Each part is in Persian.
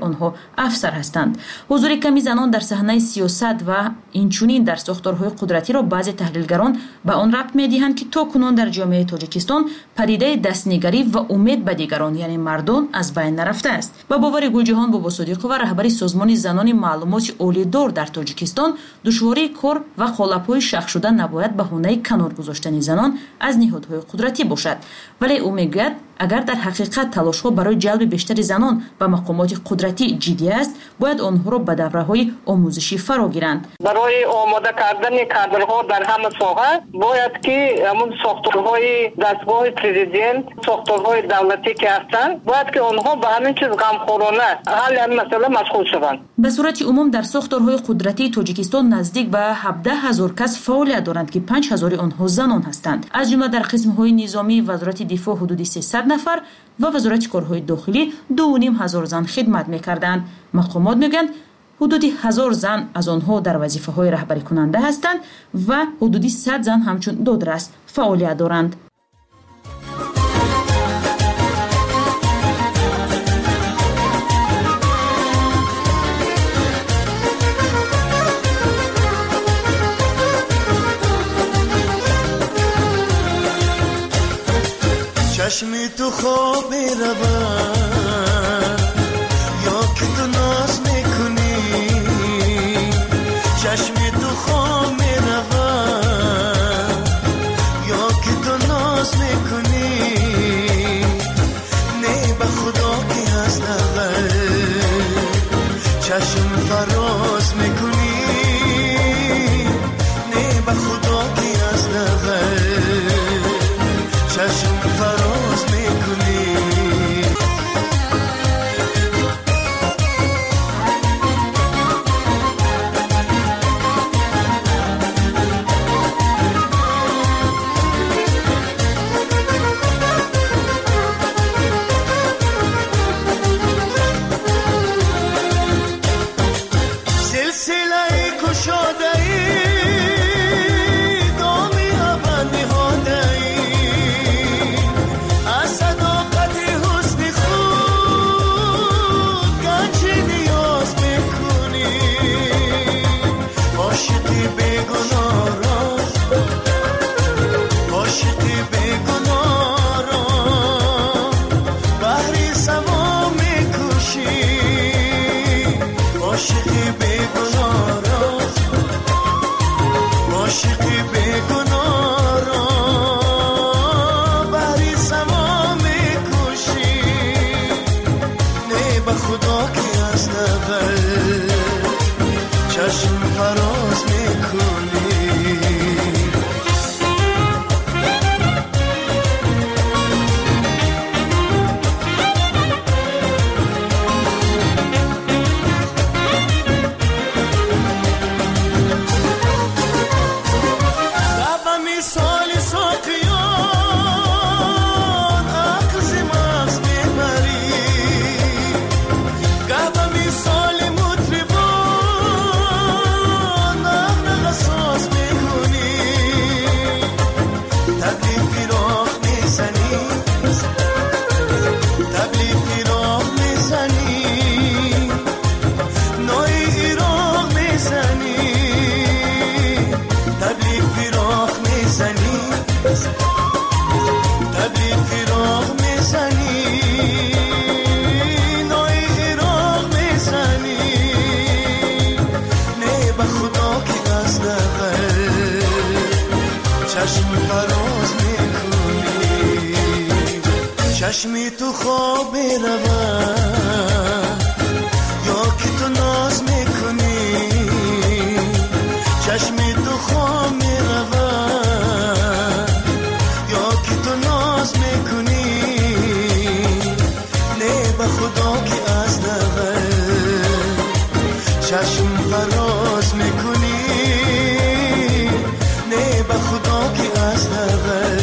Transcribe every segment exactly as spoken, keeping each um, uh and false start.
آنها افسر هستند. حضور کمی زنان در صحنه سیاست و اینچنین در ساختارهای قدرتی را بعضی تحلیلگران به آن ربط می‌دهند که تاکنون در جامعه تاجیکستان پدیده دستنگری و امید به دیگران یعنی مردان از بین نرفته است. با باور گلجهان بابا صادقова رهبری سازمان زنان معلومات اولیدار در تاجیکستان، دشواری کار و خالپای شخص شدن نباید بهانه کنار گذاشتن زنان از نهادهای قدرتی باشد، ولی او میگوید اگر در حقیقت تلاش‌ها برای جلب بیشتر زنان به مقامات قدرتی جدی است، باید آنها را به دوره‌های آموزشی فرا گیرند. برای آماده کردن کادرها در همه ساحه باید که همون ساختارهای دستگاه پرزیدنت، ساختارهای دولتی که هستند، باید که آنها به همین چیز غمخوارانه حل این مسئله مشغول شوند. به صورت عموم در ساختارهای قدرتی تاجیکستان نزدیک به هفده هزار کس فعالیت دارند که پنج هزار آنها زنان هستند. از جمله در قسم‌های نظامی وزارت دفاع حدود سیصد نفر و وزارت کارهای داخلی دو و نیم هزار زن خدمت می‌کردند. مقامات میگن حدود هزار زن از آنها در وظیفه‌های رهبری کننده هستند و حدود صد زن همچون دادرس فعالیت دارند. چشمی تو خواب می‌رود یا که تو ناز میکنی، چشمی تو خواب می‌رود یا که تو ناز میکنی، نه به خدا که از نظر چشم فراز میکنی، نه به خدا که از نظر چشم فراز میکنی. سلسله کشاده‌ای دامی ابد نهاده‌ای، از صداقت حسن خود گنج نیاز میکنی، عاشقی بیگناه را عاشقی بیگناه را بحری سما میکشی، عاشقی بیگناه را عاشقی بیگناه را بحری سما میکشی، نه به خدا که از نظر چشم فراز میکنی. چشمی تو خواب می‌رود یا که تو ناز میکنی، چشمی تو خواب می‌رود یا که تو ناز میکنی، نه به خدا که از نظر چشم فراز میکنی، نه به خدا که از نظر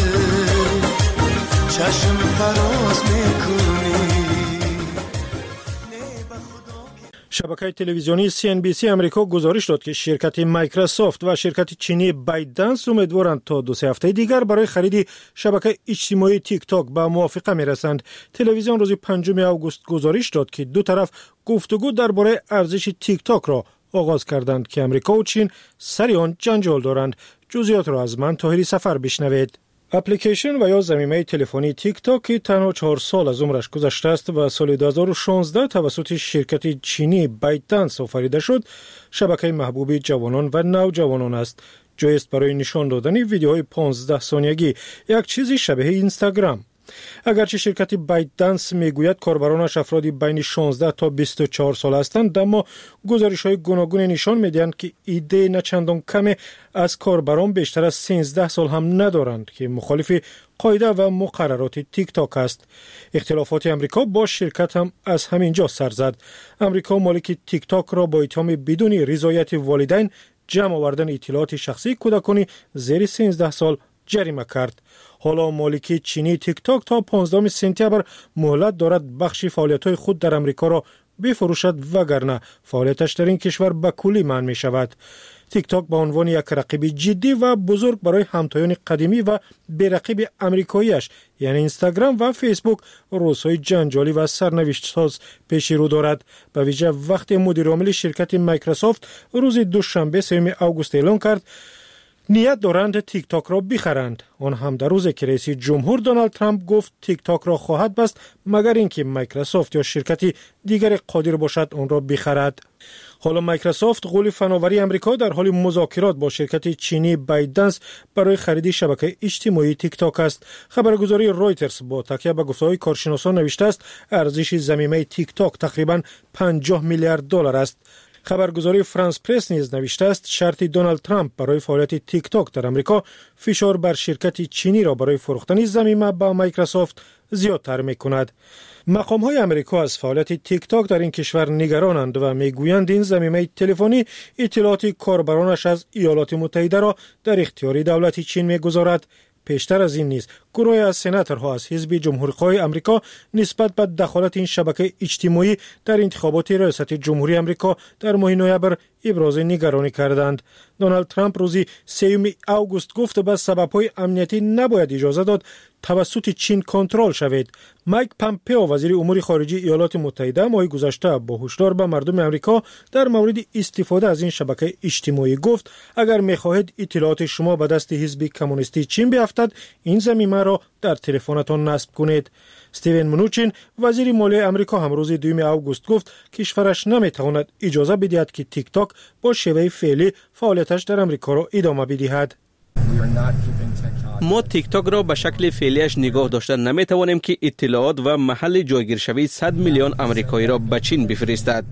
چشم فراز میکنی. شبکه تلویزیونی سی ان بی سی امریکا گزارش داد که شرکت مایکروسافت و شرکت چینی بایتدنس امیدوارند تا دو سه هفته دیگر برای خرید شبکه اجتماعی تیک تاک به موافقه میرسند. تلویزیون روز پنجم آگوست گزارش داد که دو طرف گفتگو درباره ارزش تیک تاک را آغاز کردند که امریکا و چین سر آن جنجال دارند. جزئیات را از من طاهری سفر بشنوید. اپلیکیشن و یا ضمیمه تلفنی تیک تاک که تنها چهار سال از عمرش گذشته است و سال دو هزار و شانزده توسط شرکت چینی بایتدنس آفریده شد، شبکه محبوب جوانان و نوجوانان است. جای است برای نشان دادن ویدیوهای پانزده ثانیه‌ای، یک چیزی شبیه اینستاگرام. اگرچه شرکت بایتدنس میگوید کاربرانش افرادی بین شانزده تا بیست و چهار سال هستند، اما گزارش‌های گوناگون نشان می‌دهند که ایده نه چندان کمی از کاربران بیشتر از سیزده سال هم ندارند که مخالف قاعده و مقررات تیک تاک است. اختلافات امریکا با شرکت هم از همین جا سر زد. امریکا مالک تیک تاک را با اتهام بدون رضایت والدین جمع آوردن اطلاعات شخصی کودکانی زیر سیزده سال جریمه کرد. حالا مالک چینی تیک تاک تا پانزدهم سپتامبر مهلت دارد بخش فعالیت‌های خود در امریکا را بفروشد، وگرنه فعالیتش در این کشور به کلی منع می شود. تیک تاک به عنوان یک رقیب جدی و بزرگ برای همتایان قدیمی و بی‌رقیب امریکاییش یعنی اینستاگرام و فیسبوک روزهای جنجالی و سرنوشت ساز پیش رو دارد. به ویژه وقتی مدیر عامل شرکت مایکروسافت روز دوشنبه سوم آگوست اعلام کرد نیت دارند تیک تاک را بخرند. آن هم در روزی که رئیس جمهور دونالد ترامپ گفت تیک تاک را خواهد بست مگر اینکه مایکروسافت یا شرکتی دیگر قادر باشد آن را بخرد. حالا مایکروسافت قول فناوری امریکا در حال مذاکرات با شرکت چینی بایتدنس برای خرید شبکه اجتماعی تیک تاک است. خبرگزاری رویترز با تکیه به گفته‌های کارشناسان نوشته است ارزش ضمیمه تیک تاک تقریباً پنجاه میلیارد دلار است. خبرگزاری فرانس پرس نیز نوشته است شرط دونالد ترامپ برای فعالیت تیک تاک در امریکا فشار بر شرکت چینی را برای فروختن ضمیمه با مایکروسافت زیادتر می‌کند. مقام‌های امریکا از فعالیت تیک تاک در این کشور نگرانند و میگویند این ضمیمه تلفنی اطلاعات کاربرانش از ایالات متحده را در اختیار دولت چین می‌گذارد. پیشتر از این نیز گروهی از سناتورها از حزب جمهوری‌خواه امریکا نسبت به دخالت این شبکه اجتماعی در انتخابات ریاست جمهوری امریکا در ماه نوامبر ابراز نگرانی کردند. دونالد ترامپ روز سوم آگوست گفت به سبب‌های امنیتی نباید اجازه داد توسط چین کنترل شود. مایک پامپئو وزیر امور خارجه ایالات متحده ماه گذشته با هشدار به مردم امریکا در مورد استفاده از این شبکه اجتماعی گفت اگر می‌خواهید اطلاعات شما به دست حزب کمونیستی چین بیفتد این ضمیمه را در تلفنتان نصب کنید. استیون منوچین وزیر مالیه امریکا هم روز دوم آگوست گفت کشورش نمی‌تواند اجازه بدهد که تیک تاک با شیوه فعلی فعالیتش در امریکا را ادامه بدهد. ما تیک تاک را به شکل فعلیش نگاه داشته نمی‌توانیم که اطلاعات و محل جایگیرشوی صد میلیون آمریکایی را به چین بفرستد.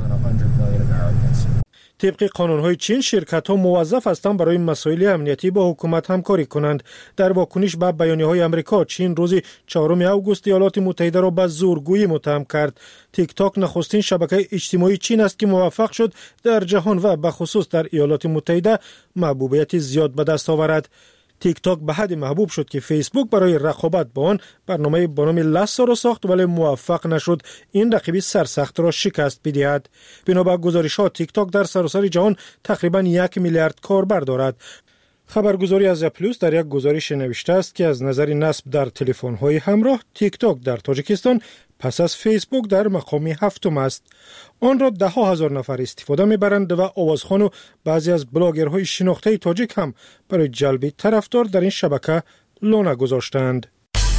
طبق قانون‌های چین شرکت‌ها موظف هستند برای مسائل امنیتی با حکومت همکاری کنند. در واکنش به بیانیه‌های آمریکا چین روز چهارم آگوست ایالات متحده را به زورگویی متهم کرد. تیک تاک نخستین شبکه اجتماعی چین است که موفق شد در جهان و به خصوص در ایالات متحده محبوبیت زیاد به دست آورد. تیک تاک به حد محبوب شد که فیسبوک برای رقابت با آن برنامه با نام لاسا را ساخت ولی موفق نشد این رقیب سرسخت را شکست بدهد. بنابر گزارش‌ها تیک تاک در سراسر جهان تقریباً یک میلیارد کاربر دارد. خبرگزاری از پلوس در یک گزارش نوشته است که از نظر نصب در تلفن‌های همراه تیک تاک در تاجیکستان پس از فیسبوک در مقام هفتم است. آن را ده ها هزار نفر استفاده می‌برند و آوازخوان و بعضی از بلاگرهای شناخته تاجیک هم برای جلب طرفدار در این شبکه لانه گذاشتند.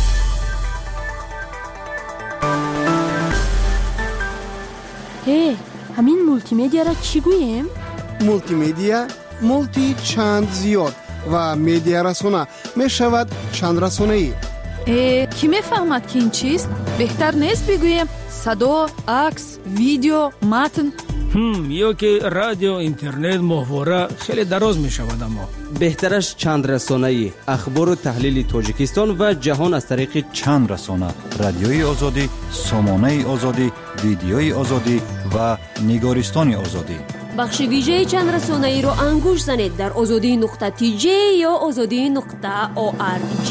هی، همین مولتی میدیا را چی گوییم؟ مولتی میدیا، مولتی چند زیاد و میدیا رسانه می شود چند رسانه ای. کی میفهمد که این چیست؟ بهتر نیست بگوییم صدا، عکس، ویدیو، متن؟ هم یا که رادیو، اینترنت، محتوا خیلی دراز می شود. اما بهترش چند رسانه‌ای اخبار و تحلیل تاجیکستان و جهان از طریق چند رسانه: رادیوی آزادی، سامانه آزادی، ویدیوی آزادی و نگارستان آزادی. بخش ویژه چند رسانه‌ای رو انگوش زنید در آزادی نقطه تی جی یا آزادی نقطه او آر جی.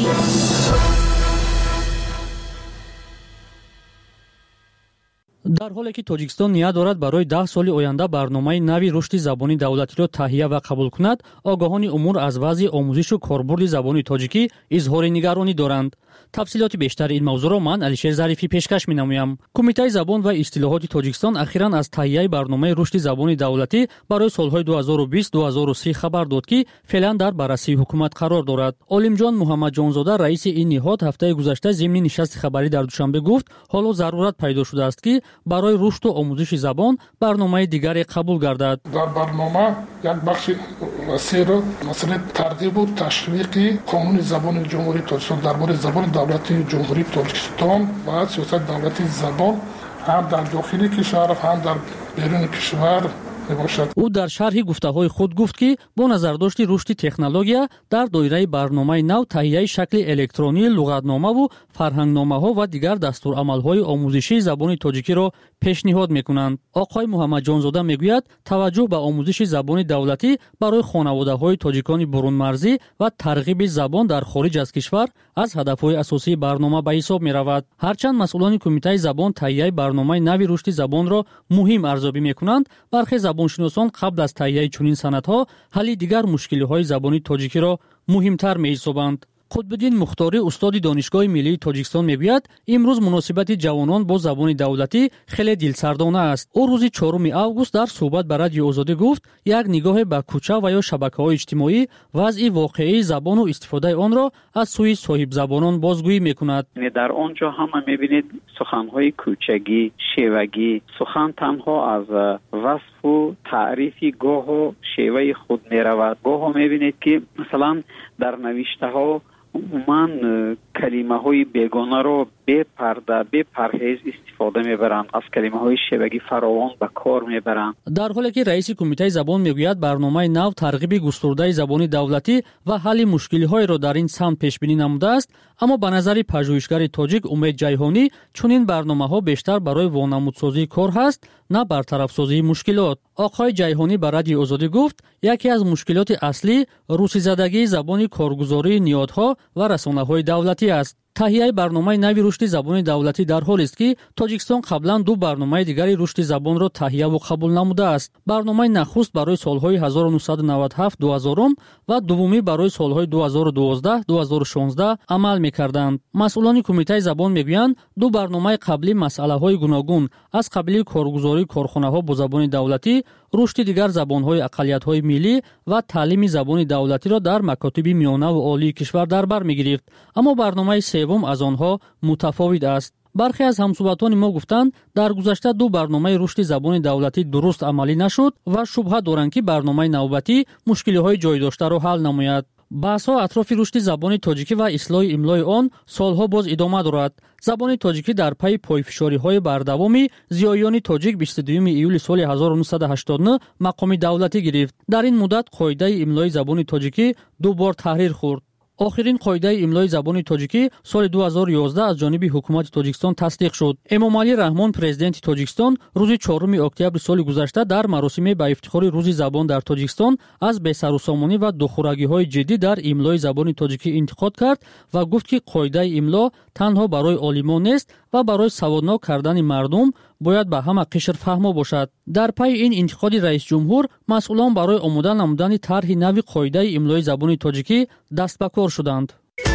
дар ҳоле ки тоҷикистон ният дорад барои даҳ соли оянда барномаи нави рушди забони давлатиро таҳия ва қабул кунад, огоҳони умур аз вазъи омӯзишу корбурди забони тоҷикӣ изҳори нигаронӣ доранд. тафсилоти бештари ин мавзӯъро ман Алишер Зарифӣ пешкаш менамоям. Кумитаи забон ва истилоҳоти Тоҷикистон ахиран аз таҳияи барномаи рушди забони давлатӣ барои солҳои ду ҳазору бист - ду ҳазору си хабар дод, ки феълан дар баррасии ҳукумат қарор дорад. Олимҷон Муҳаммадҷонзода, раиси ин ниҳод, ҳафтаи гузашта зимни нишасти хабарӣ дар Душанбе гуфт, ҳоло зарурат пайдо шудааст, ки барои рушду омӯзиши забон барномаи дигаре қабул гардад. дар барнома як бахши васеъро масъалаи тарғибу ташвиқи қонуни забони ҷумҳурии Тоҷикистон дар бораи забони давлати ҷумҳурии Тоҷикистон ва сиёсати давлати забон ҳам дар дохили кишвар ҳам дар беруни кишвар мебошад. ӯ дар шарҳи гуфтаҳои худ гуфт, ки бо назардошти рушди технология дар доираи барномаи нав таҳияи шакли электронии луғатномаву фарҳангномаҳо ва дигар дастурамалҳои омӯзишии забони тоҷикиро пешниҳод мекунанд. оқои Муҳаммадҷонзода мегӯяд, таваҷҷӯҳ ба омӯзиши забони давлатӣ барои хонаводаҳои тоҷикони бурунмарзӣ ва тарғиби забон дар хориҷ аз кишвар аз ҳадафҳои асосии барнома ба ҳисоб меравад. ҳарчанд масъулони Кумитаи забон таҳияи барномаи нави рушди забонро муҳим арзёбӣ мекунанд, бархе забоншиносон қабл аз таҳияи чунин санадҳо ҳалли дигар мушкилиҳои забони тоҷикиро муҳимтар меҳисобанд. Қутбуддин Мухторӣ, устоди Донишгоҳи Миллии Тоҷикистон, мегӯяд, имрӯз муносибати ҷавонон бо забони давлатӣ хеле дилсардона аст. ӯ рӯзи чоруми август дар суҳбат ба Радиои Озодӣ гуфт, як нигоҳе ба кӯча ва ё шабакаҳои иҷтимоӣ вазъи воқеии забону истифодаи онро аз сӯи соҳибзабонон бозгӯӣ мекунад. дар он ҷо ҳама мебинед суханҳои кӯчагӣ, шевагӣ, сухан танҳо аз васфу таърифи гоҳо шеваи худ меравад. гоҳо мебинед ки масалан дар навиштаҳо умуман калимаҳои бегонаро бепарда бепарҳез истифода мебаранд, аз калимаҳои шевагӣ фаровон ба кор мебаранд. дар ҳоле ки раиси Кумитаи забон мегӯяд, барномаи нав тарғиби густурдаи забони давлатӣ ва ҳалли мушкилиҳоеро дар ин самт пешбинӣ намудааст, аммо ба назари пажӯҳишгари тоҷик Умед Ҷайҳонӣ чунин барномаҳо бештар барои вонамудсозии кор ҳаст, на бартарафсозии мушкилот. оқои Ҷайҳонӣ ба Радиои Озодӣ гуфт, яке аз мушкилоти аслӣ русизадагии забони коргузории ниҳодҳо ва расонаҳои давлатӣ аст. таҳияи барномаи нави рушди забони давлатӣ дар ҳолест, ки Тоҷикистон қаблан ду барномаи дигари рушди забонро таҳияву қабул намудааст. барномаи нахуст барои солҳои ҳазору нуҳсаду навад ва ҳафт - ду ҳазорум ва дуввумӣ барои солҳои ду ҳазору дувоздаҳ - ду ҳазору шонздаҳ амал мекарданд. масъулони Кумитаи забон мегӯянд, ду барномаи қаблӣ масъалаҳои гуногун аз қабили коргузории корхонаҳо бо забони давлатӣ, рушди дигар забонҳои ақалиятҳои миллӣ ва таълими забони давлатиро дар макотиби миёнаву олии кишвар дар бар мегирифт, аммо барномаи севум аз онҳо мутафовит аст. бархе аз ҳамсуҳбатони мо гуфтанд, дар гузашта ду барномаи рушди забони давлатӣ дуруст амалӣ нашуд ва шубҳа доранд, ки барномаи навбатӣ мушкилиҳои ҷойдоштаро ҳал намояд. баҳсҳо атрофи рушди забони тоҷикӣ ва ислоҳи имлои он солҳо боз идома дорад. забони тоҷикӣ дар пайи пойфишориҳои бардавоми зиёёни тоҷик бисту дуюми июли соли ҳазору нуҳсаду ҳаштоду нӯ мақоми давлатӣ гирифт. дар ин муддат қоидаи имлои забони тоҷикӣ ду бор таҳрир хӯрд. охирин қоидаи имлои забони тоҷикӣ соли ду ҳазору ёздаҳ аз ҷониби ҳукумати Тоҷикистон тасдиқ шуд. Эмомалӣ Раҳмон, президенти Тоҷикистон, рӯзи чоруми октябри соли гузашта дар маросиме ба ифтихори рӯзи забон дар Тоҷикистон аз бесарусомонӣ ва духӯрагиҳои ҷиддӣ дар имлои забони тоҷикӣ интиқод кард ва гуфт, ки қоидаи имло танҳо барои олимон нест ва барои саводнок кардани мардум бояд ба ҳама қишр фаҳмо бошад. дар пайи ин интиқоди раисҷумҳур, масъулон барои омода намудани тарҳи нави қоидаи имлои забони тоҷикӣ даст ба кор шуданд.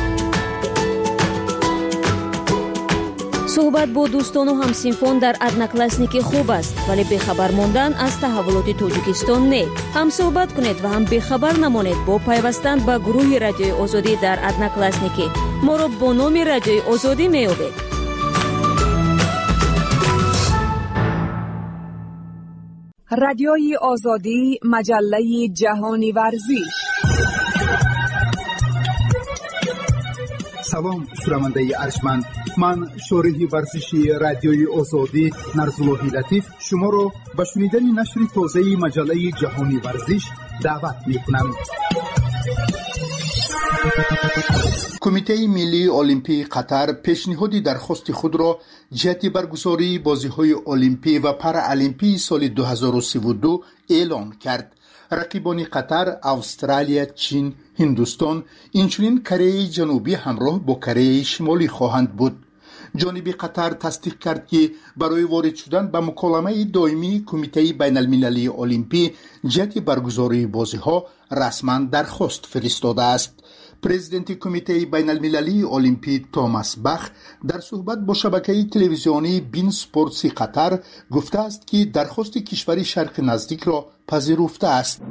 суҳбат бо дӯстону ҳамсинфон дар одноклассники хуб аст, вале бехабар мондан аз таҳаввулоти Тоҷикистон не. ҳам суҳбат кунед ва ҳам бехабар намонед бо пайвастан ба гурӯҳи Радиои Озодӣ дар одноклассники. моро бо номи Радиои Озодӣ меёбед. رادیوی آزادی مجله جهانی ورزی. سلام شنونده ارجمند، من شارح ورزشی رادیوی آزادی نرزاللهی لطیف شما را به شنیدن نشر تازه مجله جهانی ورزش دعوت می‌کنم. کمیته ملی المپی قطر پیشنهاد درخواست خود را جهت برگزاری بازی‌های المپی و پارالمپی سال دو هزار و سی و دو اعلام کرد. رقیبان قطر، استرالیا، چین، هندوستان، اینچنین کره جنوبی همراه با کره شمالی خواهند بود. جانب قطر تصدیق کرد که برای وارد شدن به مکالمه دائمی کمیته بین المللی المپی جهت برگزاری بازی‌ها رسما درخواست فرستاده است. پرزیدنت کمیته بین المللی المپی توماس باخ در صحبت با شبکه تلویزیونی بین سپورتس قطر گفته است که درخواست کشور شرق نزدیک را پذیرفته است.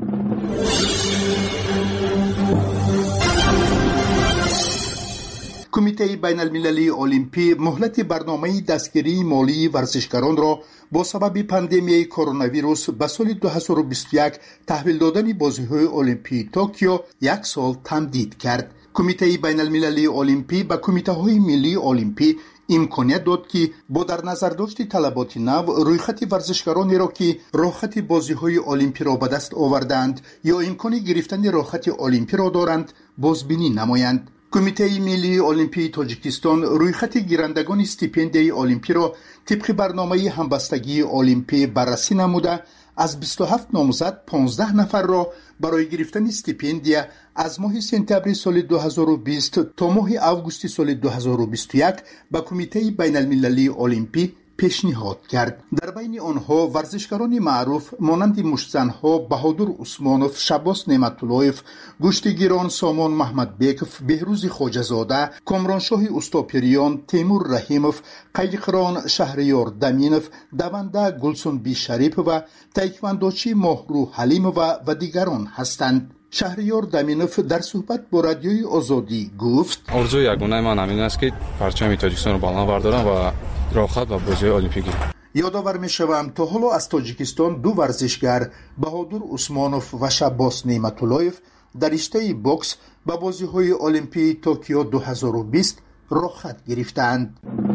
کمیته بین المللی المپی مهلت برنامه دستگیری مالی ورزشکاران را با سبب پاندمی کرونا ویروس به سال دو هزار و بیست و یک تحویل دادن بازی‌های المپی توکیو یک سال تمدید کرد. کمیته بین المللی المپی به کمیته های ملی المپی امکانیت داد که با در نظر داشت طلبات نو رویخط ورزشکارانی را که راحت بازی‌های المپی را به دست آوردند یا امکان گرفتن راحت المپی را دارند بازبینی نمایند. کمیته ملی المپی تاجیکستان رویخط گیرندگان استیپندیای المپی را طبق برنامه همبستگی المپی بررسی نموده از بیست و هفت نامزد پانزده نفر را برای گرفتن استیپندیا از ماه سپتامبر سال دو هزار و بیست تا ماه آگوست سال دو هزار و بیست و یک به کمیته بین المللی المپی پیشنهاد کرد. در بین آنها ورزشکاران معروف مانند مشتزنها بهادر عثمانوف، شباس نعمت‌اللهیف، گشتگیران سامان محمد بیکف، بهروز خواجه‌زاده، کامرانشاه استاپریان، تیمور رحیموف، قیقران شهریار دمینوف، دونده گلسون بی شریف و تایکواندوچی ماهرو حلیموف و دیگران هستند. شهریار دمینوف در صحبت با رادیوی آزادی گفت: آرزوی یگانه من همین است که پرچم تاجیکستان رو بالا بردارم و راحت و بازی المپیک. یادآور می‌شوم تا حالا از تاجیکستان دو ورزشگر بهادر عثمانوف و شباس نعمت‌اللهیف در رشته باکس به بازی‌های المپی توکیو دو هزار و بیست راحت گرفتند.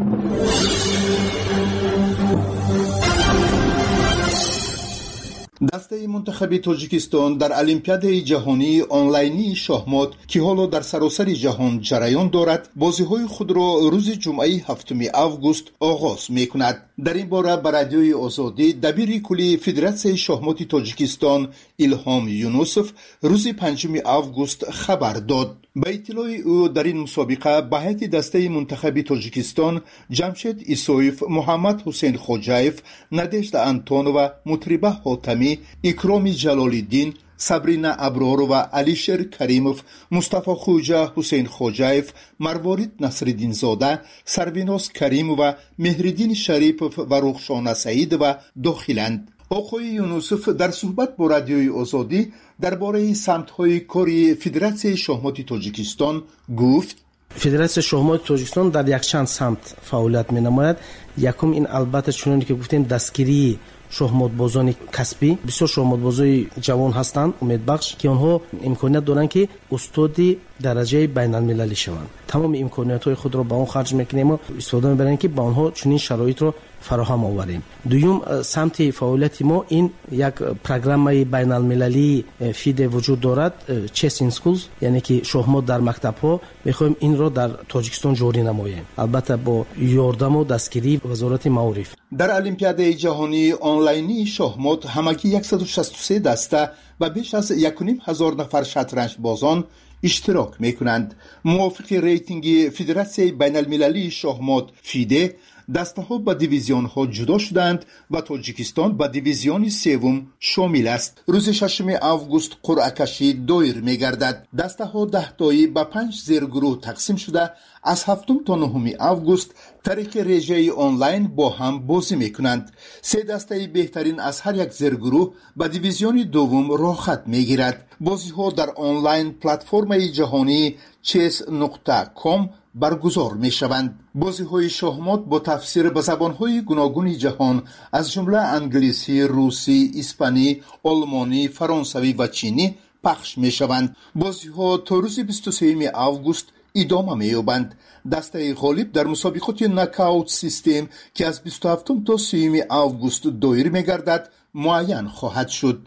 دسته منتخب تاجیکستان در المپیاد جهانی آنلاینی شاهمات که حالا در سراسر جهان جریان دارد بازی‌های خود را روز جمعه هفتم آگوست آغاز می‌کند. در این باره به رادیوی آزادی دبیر کلی فدراسیون شاهمات تاجیکستان ایلهام یونوسف روز پنجم آگوست خبر داد. به اطلاع او در این مسابقه به هیئت دسته منتخب تاجیکستان جمشید ایسویف، محمد حسین خوجایف، ندشت انتونووا، مطربه حاتمی، اکرام جلال‌الدین، سبرینا ابرار و علیشر کریموف، مصطفی خوجا، حسین خوجایف، مروارید نصرالدین زاده، سرویناس کریم و مهرالدین شریپوف و رخشانه سعید و داخلند. آقای یونوسف در صحبت با رادیوی آزادی درباره سمت‌های کاری فدراسیون شاهمات تاجیکستان گفت: فدراسیون شاهمات تاجیکستان در یک چند سمت فعالیت می‌نماید. یکم این البته چونانی که گفتیم دستگیری شاهماتبازان کسبی، بسیار شاهماتبازای جوان هستند امیدبخش که آنها امکانیت دارند که استاد درجه بین المللی شوند. تمام امکانیت‌های خود را با آن خرج می‌کنیم و استفاده می‌بریم که با آنها چنین شرایط را فراهم آوریم. دوم سمت فعالیت ما این یک پروگرام بین المللی فیده وجود دارد، چس این سکولز، یعنی که شاهمات در مکتب‌ها می‌خوایم این را در تاجیکستان جاری نماییم، البته با یاردم و دستگیری وزارت معارف. در المپیاد جهانی آنلاینی شاهمات همگی صد و شصت و سه دسته و بیش از یک و نیم هزار نفر شطرنج بازان اشتراک میکنند. موافق ریتینگ فدراسیون بین المللی شاهمات فیده دسته ها به دیویزیون ها جدا شدند و تاجیکستان به دیویزیون سوم شامل است. روز ششم آگوست قرعه کشی دایر میگردد. دسته ها ده تایی به پنج زیرگروه تقسیم شده از هفتم تا نهم آگوست طریق رژه آنلاین با هم بازی میکنند. سه دسته بهترین از هر یک زیرگروه به دیویزیون دوم راحت میگیرد. بازی ها در آنلاین پلتفرم جهانی چس نقطه کام برگزار می شوند. بازی های شاهمات با تفسیر به زبان های گوناگون جهان از جمله انگلیسی، روسی، اسپانی، آلمانی، فرانسوی و چینی پخش می شوند. بازی ها تا روز بیست و سوم آگوست ادامه می یابند. دسته غالب در مسابقات ناکاوت سیستم که از بیست و هفتم تا سوم آگوست دایر می گردد معین خواهد شد.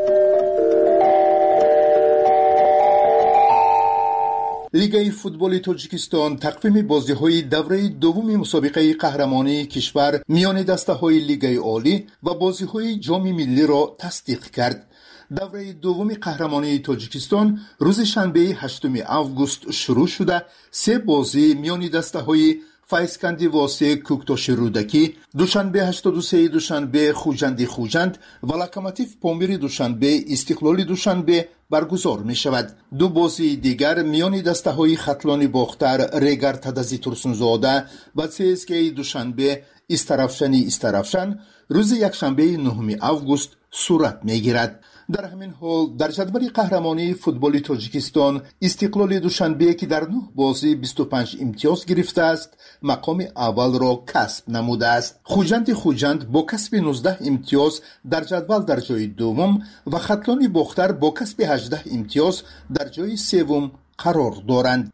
لیگ فوتبال تاجیکستان تقویم بازی‌های دوره دوم مسابقه قهرمانی کشور میان دسته‌های لیگ عالی و بازی‌های جام ملی را تصدیق کرد. دوره دوم قهرمانی تاجیکستان روز شنبه هشتم آگوست شروع شده. سه بازی میان دسته‌های فایسکندی واسه کوکتوش رودکی، دوشنبه هشتاد و سه دوشنبه خوجندی خوجند و لوکوموتیو پامیر دوشنبه استقلالی دوشنبه برگزار می شود. دو بازی دیگر میان دسته های خطلانی باختر ریگر تدزی ترسونزاده و سی اس کی دوشنبه استرافشنی استرافشن روز یکشنبه نهم آگوست صورت می گیرد. در همین حال در جدول قهرمانی فوتبال تاجیکستان استقلال دوشنبه که در نه بازی بیست و پنج امتیاز گرفته است مقام اول را کسب نموده است. خوجند خوجند با کسب نوزده امتیاز در جدول در جای دوم و خطلانی باختر با کسب هجده امتیاز در جای سوم قرار دارند.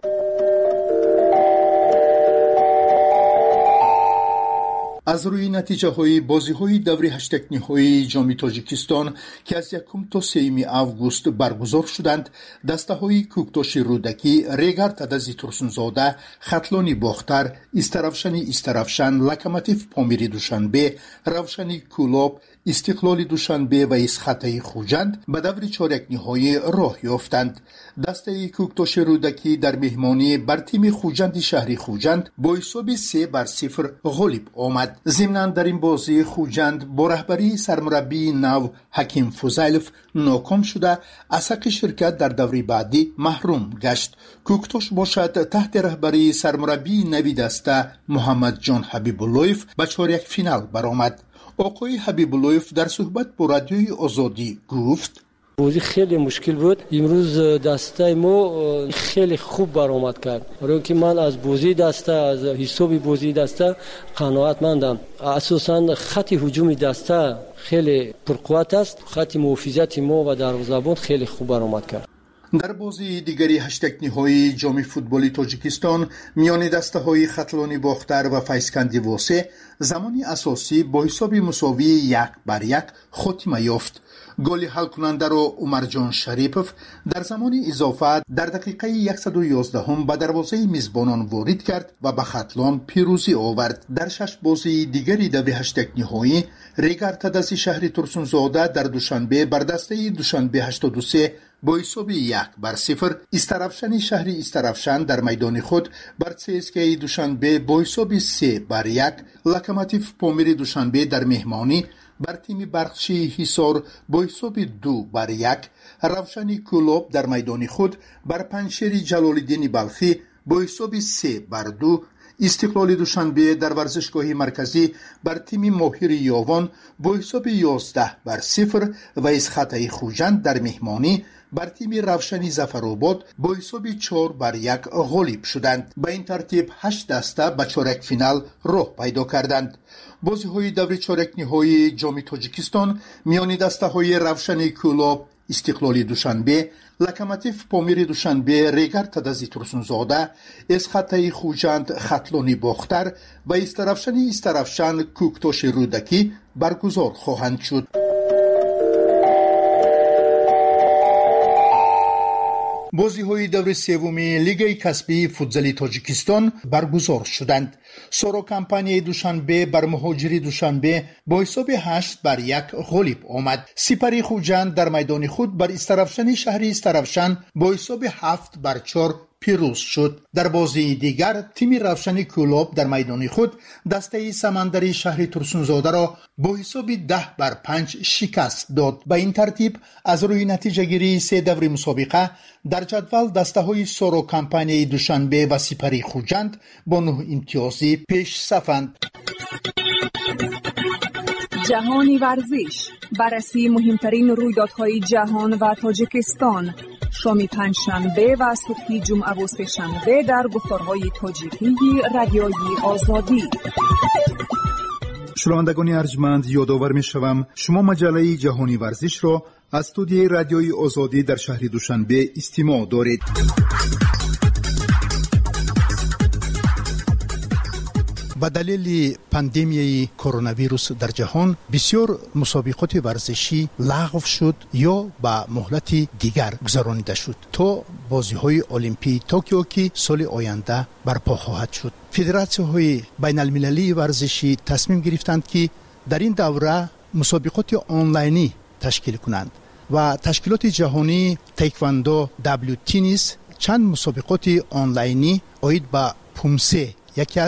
از روی نتیجه های بازی های دوری هشت نهایی جام تاجیکستان که از یکم تا سوم آگوست برگزار شدند، دسته های کوکتوش رودکی، ریگر تدزی ترسونزاده، خطلانی باختر، استرافشنی استرافشن، لوکوموتیو پامیر دوشنبه، روشنی کولاب، استقلال دوشنبه و اسخطه خوجند به دور چهارک نهایی راه یافتند. دسته کوکتوش رودکی در مهمانی بر تیم خوجند شهری خوجند با حساب سه بر صفر غالب آمد. ضمناً در این بازی خوجند با رهبری سرمربی نو حکیم فوزایلوف ناکام شده از حق شرکت در دوره بعدی محروم گشت. کوکتوش باشد تحت رهبری سرمربی نوی دسته محمد جان حبیباللهیف به چهارک فینال برآمد. آقای حبیباللهیف در صحبت با رادیوی آزادی گفت: بازی خیلی مشکل بود. امروز دسته ما خیلی خوب برآمد کرد. برای که من از بازی دسته از حساب بازی دسته قناعتمندم. اساساً خط هجوم دسته خیلی پرقوت است. خط محافظت ما و دروازه‌بان خیلی خوب برآمد کرد. در بازی دیگری هشت نهایی جام فوتبال تاجیکستان میان دسته های خطلانی باختر و فایسکندی واسه زمانی اساسی با حساب مساوی یک بر یک خاتمه یافت. گل حل کننده را عمرجان شریپوف در زمان اضافه در دقیقه صد و یازده هم به دروازه میزبانان وارد کرد و به خطلان پیروزی آورد. در شش بازی دیگری دوره هشت نهایی ریگر تدزی شهری ترسونزاده در دوشنبه بر دسته دوشنبه هشتاد و سه با حساب یک بر صفر، استرافشنی شهری استرافشن در میدان خود بر سی اس کی دوشنبه با حساب سه بر یک، لوکوموتیو پامیر دوشنبه در مهمانی بر تیم برخشی حصار با حساب دو بر یک، روشنی کولاب در میدان خود بر پنشیر جلالالدین بلخی با حساب سه بر دو، استقلال دوشنبه در ورزشگاه مرکزی بر تیم ماهر یاوان با حساب یازده بر صفر و اسخطه خوجند در مهمانی بر تیم روشنی ظفرآباد با حساب چهار بر یک غالب شدند. به این ترتیب هشت دسته به چهارک فینال راه پیدا کردند. بازی های دور چهارک نهایی جام تاجیکستان میان دسته های روشنی کولاب، استقلال دوشنبه، لوکوموتیو پامیر دوشنبه، ریگر تدزی ترسونزاده، اسخطه خوجند خطلانی باختر و استرافشنی استرافشن کوکتوش رودکی برگزار خواهند شد. بازی های دور سومی لیگ کسبی فوتزال تاجیکستان برگزار شدند. سورو کمپانی دوشنبه بر مهاجری دوشنبه با حساب هشت بر یک غالب آمد. سپری خوجند در میدان خود بر استرافشن شهری استرافشن با حساب هفت بر چهار پیروز شد. در بازی دیگر تیم روشنی کولاب در میدان خود دسته سمندری شهری ترسونزاده را با حساب ده بر پنج شکست داد. به این ترتیب از روی نتیجه گیری سه دور مسابقه در جدول دسته های سورو کمپانی دوشنبه و سپری خوجند با نه امتیازی پیش صفند. جهانی ورزش، بررسی مهمترین رویدادهای جهان و تاجیکستان، شامی پنجشنبه و صبح جمعه و سه‌شنبه در گفتارهای تاجیکی رادیوی آزادی. شنوندگان ارجمند، یادآور می‌شوم شما مجله جهانی ورزش را از استودیوی رادیوی آزادی در شهر دوشنبه استماع دارید. با دلیل پاندمیای کرونا ویروس در جهان بسیار مسابقات ورزشی لغو شد یا به مهلت دیگر گذرانیده شد تا بازی‌های المپی توکیو که سال آینده برپا خواهد شد. فدراسیون‌های بین‌المللی ورزشی تصمیم گرفتند که در این دوره مسابقات آنلاینی تشکیل کنند و تشکیلات جهانی تایکواندو، دبلیو تنیس چند مسابقات آنلاینی عاید به پومسه، یکی از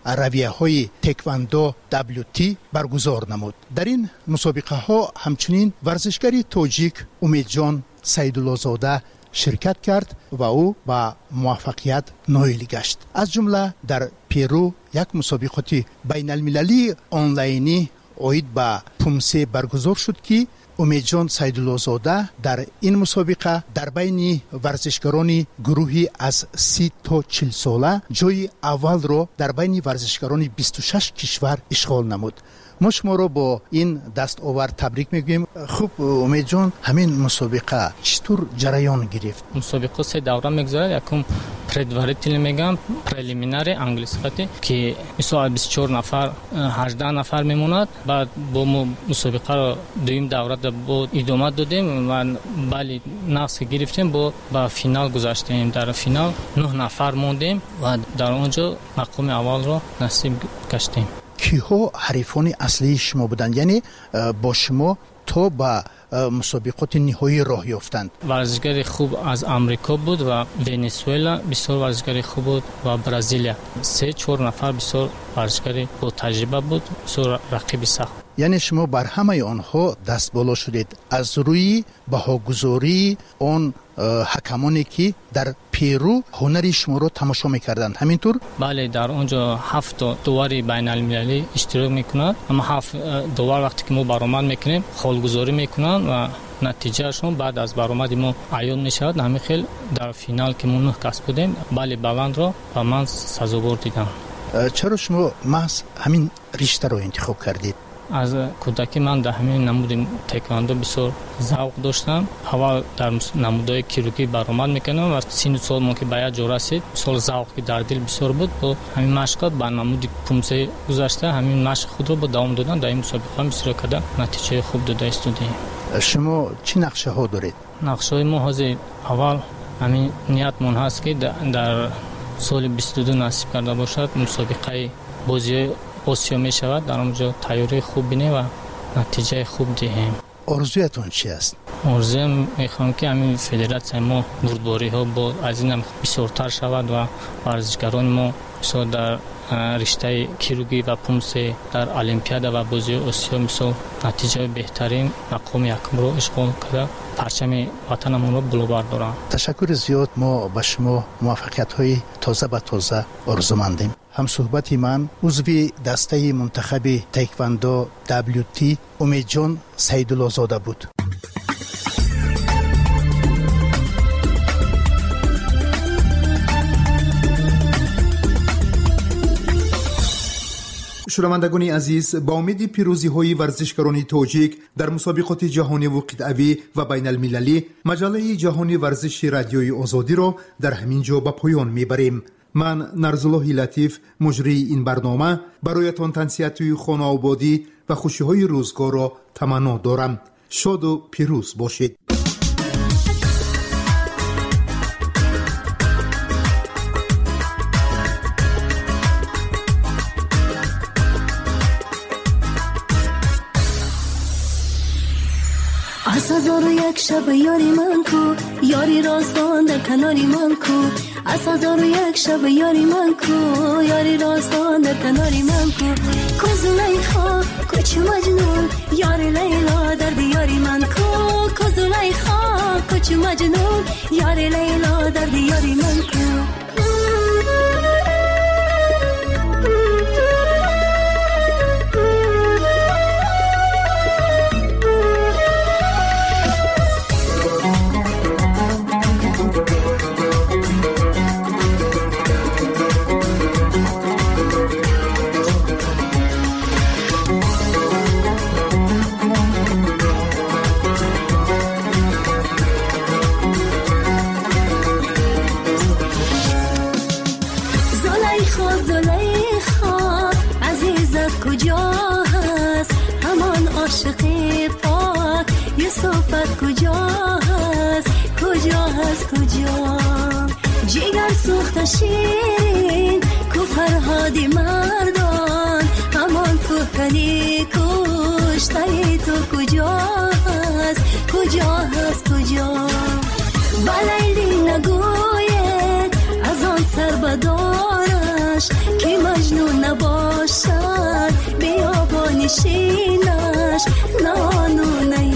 رویه های تکواندو دبلیو تی برگزار نمود. در این مسابقه ها همچنین ورزشکاری تاجیک امیدجان سیدالله‌زاده شرکت کرد و او با موفقیت نایل گشت. از جمله در پیرو یک مسابقات بین المللی آنلاینی اوید با پومسه برگزار شد که امیدجان سیدالله‌زاده در این مسابقه در بین ورزشکاران گروهی از سی تا چهل ساله جای اول را در بین ورزشکاران بیست و شش کشور اشغال نمود. ما شما رو با این دستاورد تبریک میگویم. خوب امیدجان، همین مسابقه چطور جریان گرفت؟ مسابقه سه دوره میگذره. یکم پردوارتیل میگم پرلیمینار انگلیسی که مثلا بیست و چهار نفر هجده نفر میموند. بعد با مسابقه رو دویم دوره با ادامه دادیم و بالی نقص گرفتیم با با فینال گذاشتیم. در فینال نه نفر موندیم و در اونجا مقام اول رو نصیب گشتیم. کیها حریفان اصلی شما بودند؟ یعنی با شما تا با مسابقات نهایی راه یافتند؟ ورزشکار خوب از امریکا بود و ونزوئلا بسیار ورزشکار خوب بود و برزیل. سه چهار نفر بسیار ورزشکار با تجربه بود، بسیار رقیب سخت. یعنی شما بر همه آنها دست بالا شدید از روی بهاگذاری آن حکمانی که در پیرو هنری شما رو تماشا میکردند، همینطور؟ بله، در اونجا هفت دوار بین المللی اشتراک میکنند. اما هفت دوار وقتی که ما برآمد میکنیم خالگذاری میکنند و نتیجهشون بعد از برآمد ما عیان میشود. همین خیلی در فینال که ما نه کس بودیم بله بلند را و من سزاوار دیدم. چرا شما محض همین رشته رو انتخاب کردید؟ از کودکی من در همین نمود تکواندو بسیار ذوق داشتم. اول در نمودهای کیروگی برآمد میکنم و سین سال ما که باید جا رسید سال ذوقی در دل بسیار بود. با همین مشقات با نمود پومسه گذاشته همین مشق خود رو با دوام دادن در این مسابقه بسیار کردن نتیجه خوب داده استودیم. شما چی نقشه ها دارید؟ نقشه های ما حاضر اول همین نیت من هست که در سال بیست و دو نصیب کرده باشد مسابقه بازی آسیا می شود. در اونجا تیاری خوب بینه و نتیجه خوب دهیم. آرزویتون چی است؟ آرزویم میخوام که همین فدراسیون ما بردباری ها با از این هم بسیارتر شود و ورزشکاران ما مثلا در رشته کیروگی و پومسه در المپیاد و بازی آسیا مثلا نتیجه بهترین مقام یکم رو اشغال کرده پرچم وطنمون رو بالا بردارم. تشکر زیاد. ما به شما موفقیت های تازه به تازه آرزومندیم. هم صحبت من عضوی دسته منتخب تکواندو دبلیو تی امیدجان سیدالله‌زاده بود. شنوندگان عزیز، با امید پیروزی های ورزشکاران تاجیک در مسابقات جهانی و قطعوی و بین المللی، مجله جهانی ورزش رادیوی آزادی را در همین جا به پایان میبریم. من نرزالله لطیف مجری این برنامه برایتان تنسیت خانه آبادی و خوشی های روزگار را تمنا دارم. شاد و پیروز باشید. از هزار و یک شب یاری من کو، یاری راستان در کناری من کو. از هزار و یک شب یاری من کو، یاری راستان در کناری من کو. کوز لیخا کوچ مجنون، یاری لیلا در دیاری من کو. کوز لیخا کوچ مجنون، یاری لیلا در دیاری من کو. صحبت کجا هست کجا هست کجا جگر سوخت شیرین کو فرهادی مردان همان کوهکنی کشتای تو کجا هست کجا هست کجا بلیلی نگوید از آن سر بدارش که مجنون نبود نشینش نانو